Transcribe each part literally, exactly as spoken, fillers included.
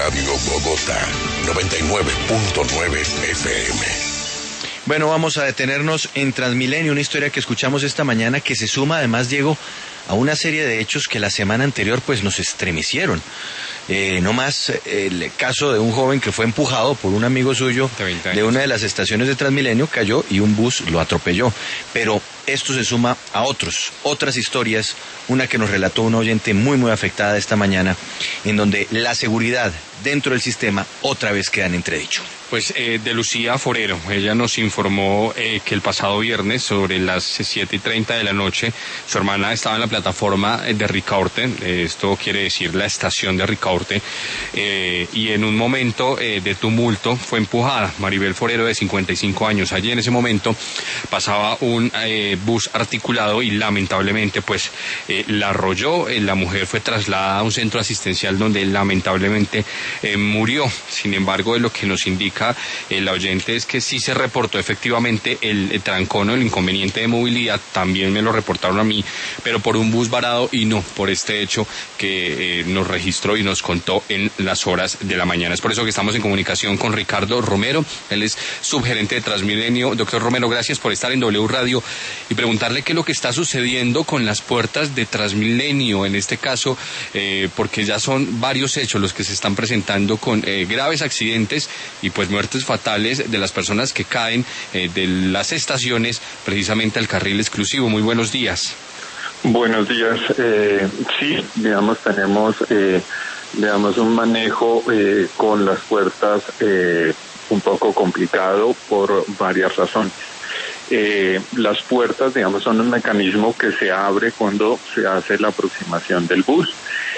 Radio Bogotá, noventa y nueve punto nueve F M. Bueno, vamos a detenernos en Transmilenio, una historia que escuchamos esta mañana que se suma además, Diego, a una serie de hechos que la semana anterior pues nos estremecieron. Eh, no más el caso de un joven que fue empujado por un amigo suyo de una de las estaciones de Transmilenio, cayó y un bus lo atropelló. Pero esto se suma a otros, otras historias, una que nos relató una oyente muy muy afectada esta mañana, en donde la seguridad dentro del sistema otra vez queda en entredicho. Pues eh, de Lucía Forero, ella nos informó eh, que el pasado viernes sobre las siete y treinta de la noche su hermana estaba en la plataforma de Ricaurte, eh, esto quiere decir la estación de Ricaurte, eh, y en un momento eh, de tumulto fue empujada. Maribel Forero, de cincuenta y cinco años, allí en ese momento pasaba un eh, bus articulado y lamentablemente pues eh, la arrolló. Eh, la mujer fue trasladada a un centro asistencial donde lamentablemente eh, murió. Sin embargo, de lo que nos indica el oyente es que sí se reportó efectivamente el, el trancón o el inconveniente de movilidad, también me lo reportaron a mí, pero por un bus varado y no por este hecho que eh, nos registró y nos contó en las horas de la mañana. Es por eso que estamos en comunicación con Ricardo Romero, él es subgerente de Transmilenio. Doctor Romero, gracias por estar en W Radio y preguntarle qué es lo que está sucediendo con las puertas de Transmilenio, en este caso, eh, porque ya son varios hechos los que se están presentando con eh, graves accidentes y pues muertes fatales de las personas que caen eh, de las estaciones precisamente al carril exclusivo. Muy buenos días. Buenos días. Eh, sí, digamos, tenemos eh, digamos un manejo eh, con las puertas eh, un poco complicado por varias razones. Eh, las puertas, digamos, son un mecanismo que se abre cuando se hace la aproximación del bus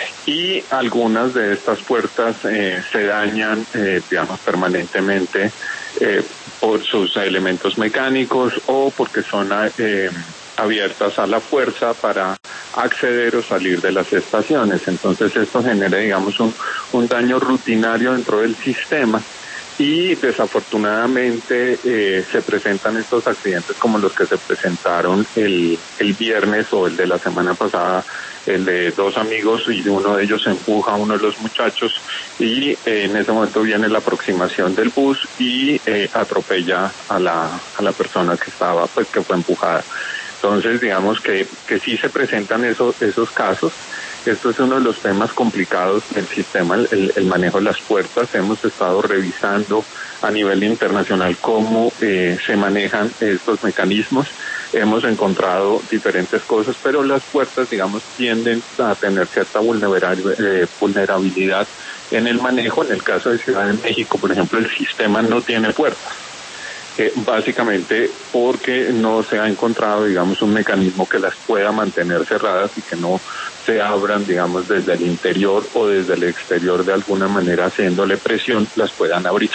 y algunas de estas puertas eh, se dañan, eh, digamos, permanentemente eh, por sus elementos mecánicos o porque son eh, abiertas a la fuerza para acceder o salir de las estaciones. Entonces esto genera, digamos, un, un daño rutinario dentro del sistema. Y desafortunadamente eh, se presentan estos accidentes como los que se presentaron el, el viernes o el de la semana pasada, el de dos amigos y uno de ellos empuja a uno de los muchachos y eh, en ese momento viene la aproximación del bus y eh, atropella a la, a la persona que estaba, pues que fue empujada. Entonces digamos que, que sí se presentan esos, esos casos. Esto es uno de los temas complicados del sistema, el, el manejo de las puertas. Hemos estado revisando a nivel internacional cómo eh, se manejan estos mecanismos. Hemos encontrado diferentes cosas, pero las puertas, digamos, tienden a tener cierta vulnerabilidad en el manejo. En el caso de Ciudad de México, por ejemplo, el sistema no tiene puertas. Eh, básicamente porque no se ha encontrado, digamos, un mecanismo que las pueda mantener cerradas y que no se abran, digamos, desde el interior o desde el exterior de alguna manera, haciéndole presión, las puedan abrir.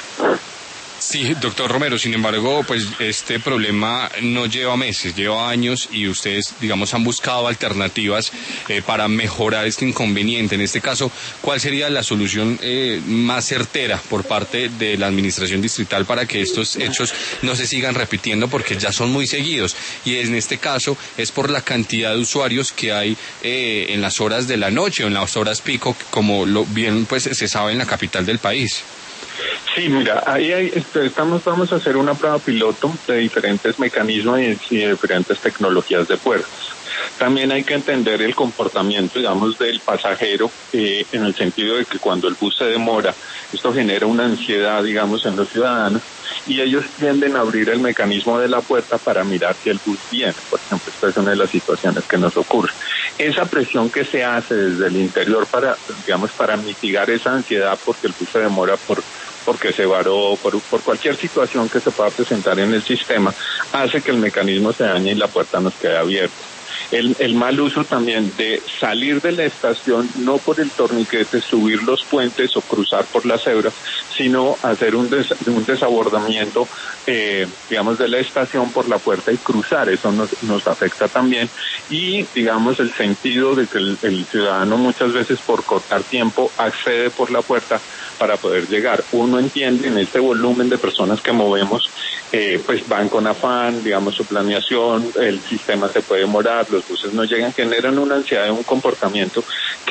Sí, doctor Romero, sin embargo, pues este problema no lleva meses, lleva años y ustedes, digamos, han buscado alternativas eh, para mejorar este inconveniente. En este caso, ¿cuál sería la solución eh, más certera por parte de la administración distrital para que estos hechos no se sigan repitiendo, porque ya son muy seguidos? Y en este caso es por la cantidad de usuarios que hay eh, en las horas de la noche o en las horas pico, como lo bien pues se sabe en la capital del país. Sí, mira, ahí hay, estamos, vamos a hacer una prueba piloto de diferentes mecanismos y, y de diferentes tecnologías de puertas. También hay que entender el comportamiento, digamos, del pasajero, eh, en el sentido de que cuando el bus se demora, esto genera una ansiedad, digamos, en los ciudadanos, y ellos tienden a abrir el mecanismo de la puerta para mirar si el bus viene. Por ejemplo, esta es una de las situaciones que nos ocurre. Esa presión que se hace desde el interior para, digamos, para mitigar esa ansiedad porque el bus se demora por porque se varó, por, por cualquier situación que se pueda presentar en el sistema, hace que el mecanismo se dañe y la puerta nos quede abierta. El, el mal uso también de salir de la estación, no por el torniquete, subir los puentes o cruzar por las cebras, sino hacer un, des, un desabordamiento, eh, digamos, de la estación por la puerta y cruzar. Eso nos, nos afecta también. Y, digamos, el sentido de que el, el ciudadano muchas veces por cortar tiempo accede por la puerta para poder llegar. Uno entiende en este volumen de personas que movemos, eh, pues van con afán, digamos, su planeación, el sistema se puede demorar, los buses no llegan, generan una ansiedad, un comportamiento que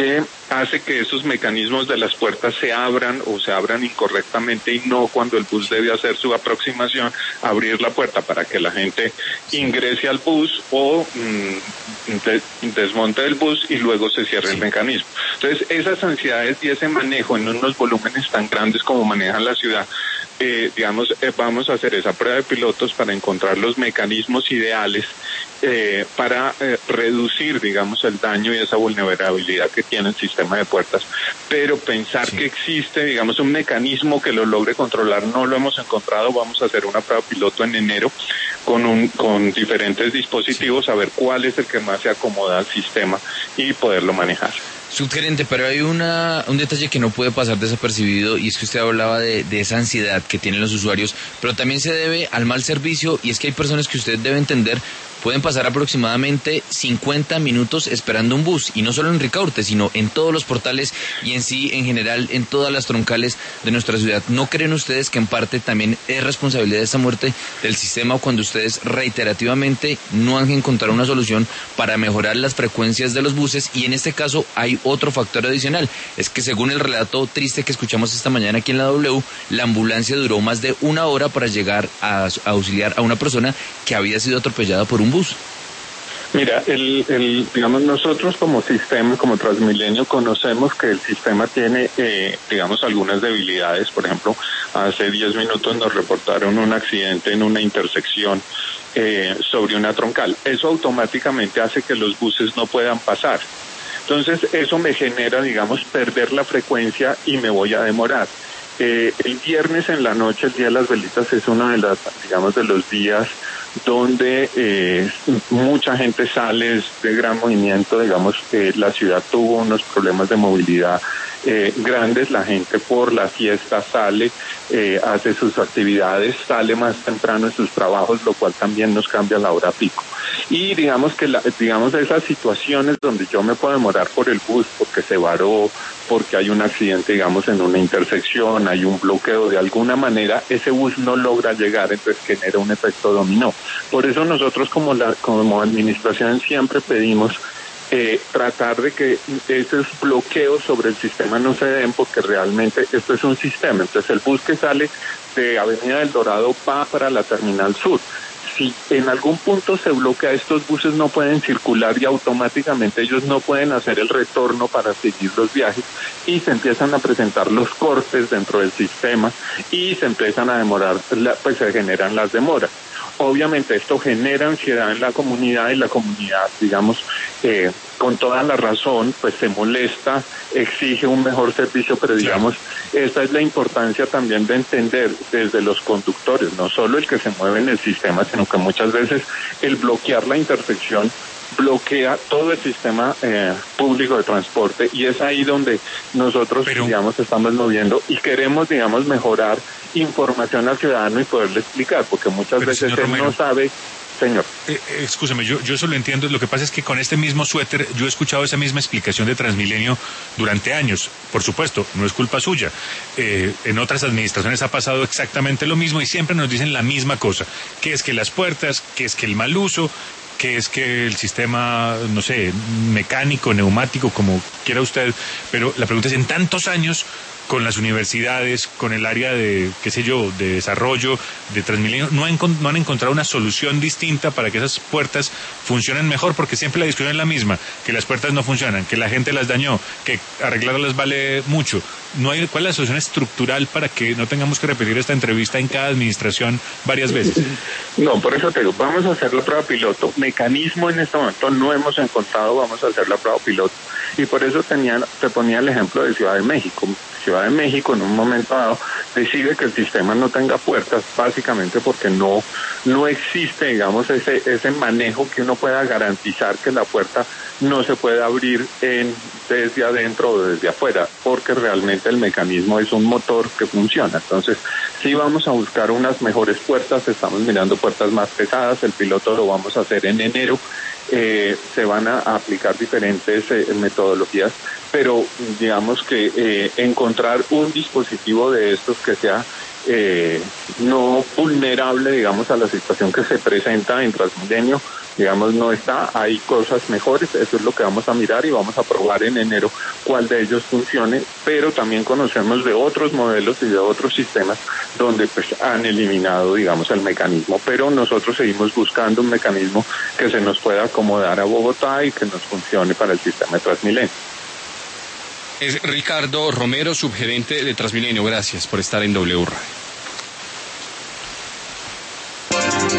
hace que esos mecanismos de las puertas se abran o se abran incorrectamente y no cuando el bus debe hacer su aproximación, abrir la puerta para que la gente ingrese al bus o mmm, de, desmonte el bus y luego se cierre el mecanismo. Entonces, esas ansiedades y ese manejo en unos volúmenes tan grandes como manejan la ciudad, eh, digamos, eh, vamos a hacer esa prueba de pilotos para encontrar los mecanismos ideales Eh, para eh, reducir, digamos, el daño y esa vulnerabilidad que tiene el sistema de puertas. Pero pensar sí. que existe, digamos, un mecanismo que lo logre controlar, no lo hemos encontrado. Vamos a hacer una prueba piloto en enero con un con diferentes dispositivos, sí. a ver cuál es el que más se acomoda al sistema y poderlo manejar. Subgerente, pero hay una un detalle que no puede pasar desapercibido, y es que usted hablaba de, de esa ansiedad que tienen los usuarios, pero también se debe al mal servicio, y es que hay personas que usted debe entender pueden pasar aproximadamente cincuenta minutos esperando un bus, y no solo en Ricaurte, sino en todos los portales y en sí, en general, en todas las troncales de nuestra ciudad. ¿No creen ustedes que en parte también es responsabilidad de esta muerte del sistema cuando ustedes reiterativamente no han encontrado una solución para mejorar las frecuencias de los buses? Y en este caso hay otro factor adicional, es que según el relato triste que escuchamos esta mañana aquí en la W, la ambulancia duró más de una hora para llegar a, a auxiliar a una persona que había sido atropellada por un bus. Mira, el, el, digamos, nosotros como sistema, como Transmilenio, conocemos que el sistema tiene, eh, digamos, algunas debilidades. Por ejemplo, hace diez minutos nos reportaron un accidente en una intersección eh, sobre una troncal. Eso automáticamente hace que los buses no puedan pasar. Entonces, eso me genera, digamos, perder la frecuencia y me voy a demorar. Eh, el viernes en la noche, el Día de las Velitas, es uno de las, digamos, de los días donde eh, mucha gente sale, es de gran movimiento, digamos, eh, la ciudad tuvo unos problemas de movilidad eh, grandes, la gente por la fiesta sale, eh, hace sus actividades, sale más temprano en sus trabajos, lo cual también nos cambia la hora pico. Y digamos que la, digamos esas situaciones donde yo me puedo demorar por el bus porque se varó, porque hay un accidente, digamos, en una intersección, hay un bloqueo, de alguna manera ese bus no logra llegar, entonces genera un efecto dominó. Por eso nosotros como la como administración siempre pedimos eh, tratar de que esos bloqueos sobre el sistema no se den, porque realmente esto es un sistema. Entonces el bus que sale de Avenida del Dorado va para la Terminal Sur. Si en algún punto se bloquea, estos buses no pueden circular y automáticamente ellos no pueden hacer el retorno para seguir los viajes y se empiezan a presentar los cortes dentro del sistema y se empiezan a demorar, pues se generan las demoras. Obviamente esto genera ansiedad en la comunidad y la comunidad, digamos, eh, con toda la razón, pues se molesta, exige un mejor servicio, pero digamos, esta es la importancia también de entender desde los conductores, no solo el que se mueve en el sistema, sino que muchas veces el bloquear la intersección bloquea todo el sistema eh, público de transporte, y es ahí donde nosotros, pero, digamos, estamos moviendo y queremos, digamos, mejorar información al ciudadano y poderle explicar, porque muchas veces él Romero, no sabe. Señor. Eh, eh, escúchame, yo, yo eso lo entiendo. Lo que pasa es que con este mismo suéter yo he escuchado esa misma explicación de Transmilenio durante años. Por supuesto, no es culpa suya. Eh, en otras administraciones ha pasado exactamente lo mismo y siempre nos dicen la misma cosa, que es que las puertas, que es que el mal uso, que es que el sistema, no sé, mecánico, neumático, como quiera usted, pero la pregunta es, en tantos años, con las universidades, con el área de, qué sé yo, de desarrollo, de Transmilenio, no han, no han encontrado una solución distinta para que esas puertas funcionen mejor, porque siempre la discusión es la misma, que las puertas no funcionan, que la gente las dañó, que arreglarlas vale mucho. No hay, ¿cuál es la solución estructural para que no tengamos que repetir esta entrevista en cada administración varias veces? No, por eso te digo, vamos a hacer la prueba piloto. Mecanismo en este momento no hemos encontrado, vamos a hacer la prueba piloto. Y por eso tenía, te ponía el ejemplo de Ciudad de México. Ciudad de México en un momento dado decide que el sistema no tenga puertas, básicamente porque no no existe, digamos, ese ese manejo que uno pueda garantizar que la puerta no se puede abrir en desde adentro o desde afuera, porque realmente el mecanismo es un motor que funciona. Entonces, sí vamos a buscar unas mejores puertas, estamos mirando puertas más pesadas, el piloto lo vamos a hacer en enero. Eh, se van a aplicar diferentes eh, metodologías, pero digamos que eh, encontrar un dispositivo de estos que sea eh, no vulnerable, digamos, a la situación que se presenta en Transmilenio, digamos, no está, hay cosas mejores, eso es lo que vamos a mirar y vamos a probar en enero cuál de ellos funcione, pero también conocemos de otros modelos y de otros sistemas donde pues han eliminado, digamos, el mecanismo, pero nosotros seguimos buscando un mecanismo que se nos pueda acomodar a Bogotá y que nos funcione para el sistema de Transmilenio. Es Ricardo Romero, subgerente de Transmilenio. Gracias por estar en W Radio.